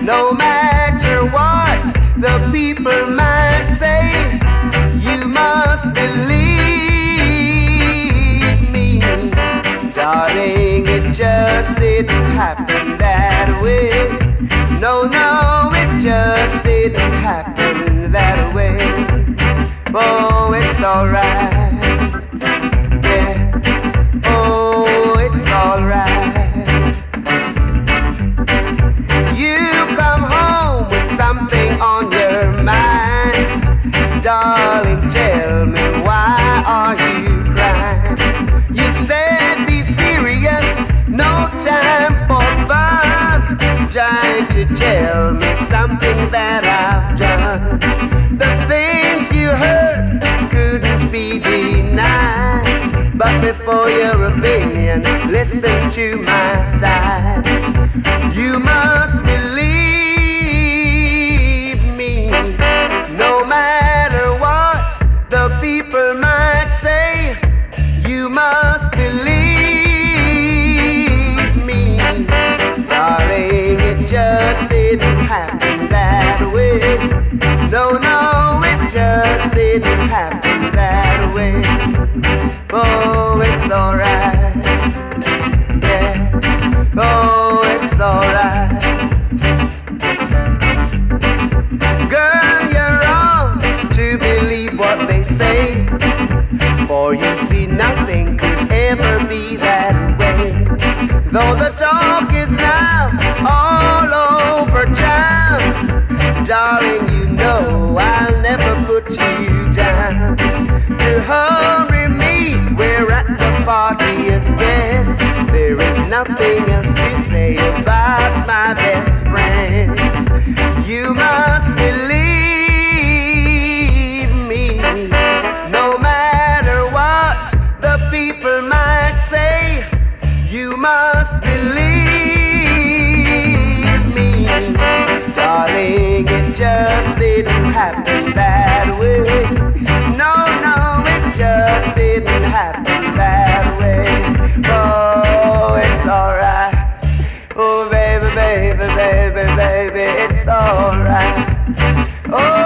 No matter what the people might say, you must believe me. Darling, it just didn't happen that way. No, no, it just didn't happen that way. Oh, it's alright. Yeah. Oh, it's alright. You come home with something on your mind. Darling, tell me, why are you crying? You said be serious, no time for fun. Trying to tell me something that I've done. The things you heard couldn't be denied. But before your opinion, listen to my side. You must believe me. No matter what the people might say, you must believe me. Darling, it just didn't happen that way. No, no, it just didn't happen that way. Oh, it's alright. Yeah. Oh, it's alright. Girl, you're wrong to believe what they say, for you see nothing could ever be that way. Though the talk is now all over town, darling, you know I'll never put you down. To hurry me, we're at the party as guests. There is nothing else to say about my best friends. You must believe me. No matter what the people might say, you must believe me. Darling, it just didn't happen that way. No, no, it just didn't happen that way. Oh, it's alright. Oh, baby, baby, baby, baby, it's alright. Oh,